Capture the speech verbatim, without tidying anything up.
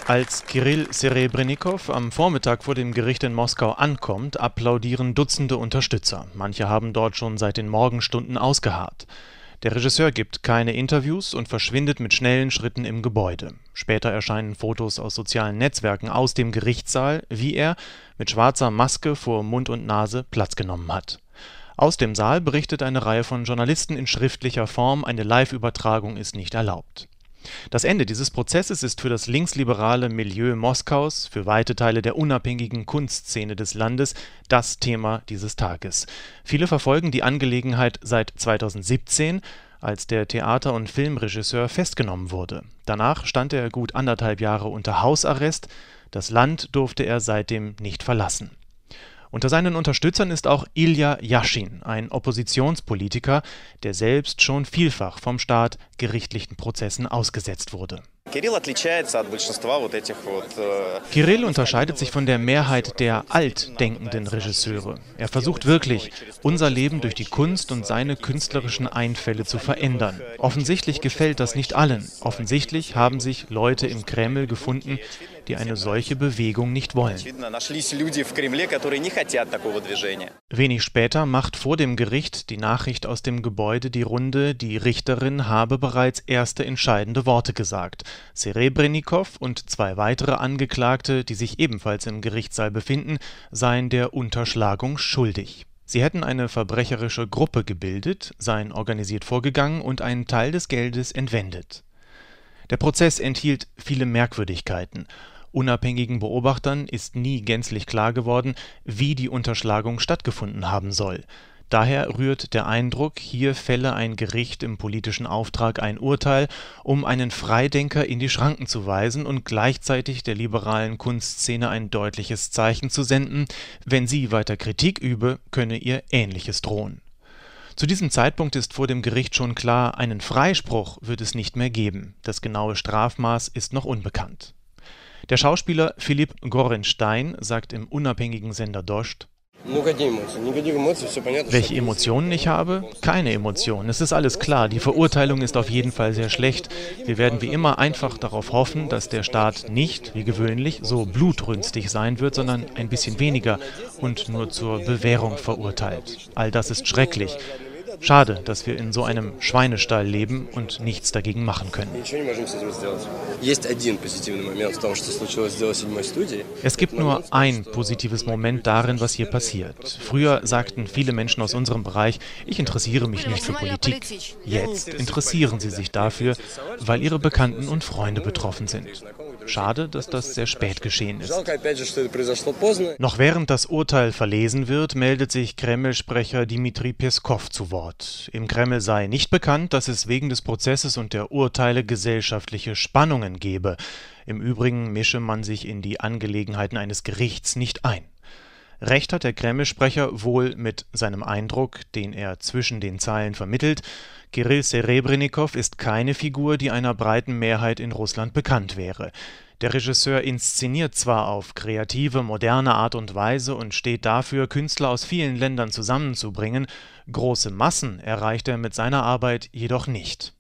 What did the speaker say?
Als Kirill Serebrenikow am Vormittag vor dem Gericht in Moskau ankommt, applaudieren Dutzende Unterstützer. Manche haben dort schon seit den Morgenstunden ausgeharrt. Der Regisseur gibt keine Interviews und verschwindet mit schnellen Schritten im Gebäude. Später erscheinen Fotos aus sozialen Netzwerken aus dem Gerichtssaal, wie er mit schwarzer Maske vor Mund und Nase Platz genommen hat. Aus dem Saal berichtet eine Reihe von Journalisten in schriftlicher Form, eine Live-Übertragung ist nicht erlaubt. Das Ende dieses Prozesses ist für das linksliberale Milieu Moskaus, für weite Teile der unabhängigen Kunstszene des Landes, das Thema dieses Tages. Viele verfolgen die Angelegenheit seit zweitausendsiebzehn, als der Theater- und Filmregisseur festgenommen wurde. Danach stand er gut anderthalb Jahre unter Hausarrest. Das Land durfte er seitdem nicht verlassen. Unter seinen Unterstützern ist auch Ilja Jaschin, ein Oppositionspolitiker, der selbst schon vielfach vom Staat gerichtlichen Prozessen ausgesetzt wurde. Kirill unterscheidet sich von der Mehrheit der altdenkenden Regisseure. Er versucht wirklich, unser Leben durch die Kunst und seine künstlerischen Einfälle zu verändern. Offensichtlich gefällt das nicht allen. Offensichtlich haben sich Leute im Kreml gefunden, die eine solche Bewegung nicht wollen. Wenig später macht vor dem Gericht die Nachricht aus dem Gebäude die Runde, die Richterin habe bereits erste entscheidende Worte gesagt. Serebrenikow und zwei weitere Angeklagte, die sich ebenfalls im Gerichtssaal befinden, seien der Unterschlagung schuldig. Sie hätten eine verbrecherische Gruppe gebildet, seien organisiert vorgegangen und einen Teil des Geldes entwendet. Der Prozess enthielt viele Merkwürdigkeiten. Unabhängigen Beobachtern ist nie gänzlich klar geworden, wie die Unterschlagung stattgefunden haben soll. Daher rührt der Eindruck, hier fälle ein Gericht im politischen Auftrag ein Urteil, um einen Freidenker in die Schranken zu weisen und gleichzeitig der liberalen Kunstszene ein deutliches Zeichen zu senden, wenn sie weiter Kritik übe, könne ihr Ähnliches drohen. Zu diesem Zeitpunkt ist vor dem Gericht schon klar, einen Freispruch wird es nicht mehr geben. Das genaue Strafmaß ist noch unbekannt. Der Schauspieler Philipp Gorenstein sagt im unabhängigen Sender Dost: Welche Emotionen ich habe? Keine Emotionen. Es ist alles klar. Die Verurteilung ist auf jeden Fall sehr schlecht. Wir werden wie immer einfach darauf hoffen, dass der Staat nicht, wie gewöhnlich, so blutrünstig sein wird, sondern ein bisschen weniger und nur zur Bewährung verurteilt. All das ist schrecklich. Schade, dass wir in so einem Schweinestall leben und nichts dagegen machen können. Es gibt nur ein positives Moment darin, was hier passiert. Früher sagten viele Menschen aus unserem Bereich, ich interessiere mich nicht für Politik. Jetzt interessieren sie sich dafür, weil ihre Bekannten und Freunde betroffen sind. Schade, dass das sehr spät geschehen ist. Noch während das Urteil verlesen wird, meldet sich Kreml-Sprecher Dmitri Peskow zu Wort. Im Kreml sei nicht bekannt, dass es wegen des Prozesses und der Urteile gesellschaftliche Spannungen gebe. Im Übrigen mische man sich in die Angelegenheiten eines Gerichts nicht ein. Recht hat der Kreml-Sprecher wohl mit seinem Eindruck, den er zwischen den Zeilen vermittelt. Kirill Serebrenikow ist keine Figur, die einer breiten Mehrheit in Russland bekannt wäre. Der Regisseur inszeniert zwar auf kreative, moderne Art und Weise und steht dafür, Künstler aus vielen Ländern zusammenzubringen, große Massen erreicht er mit seiner Arbeit jedoch nicht.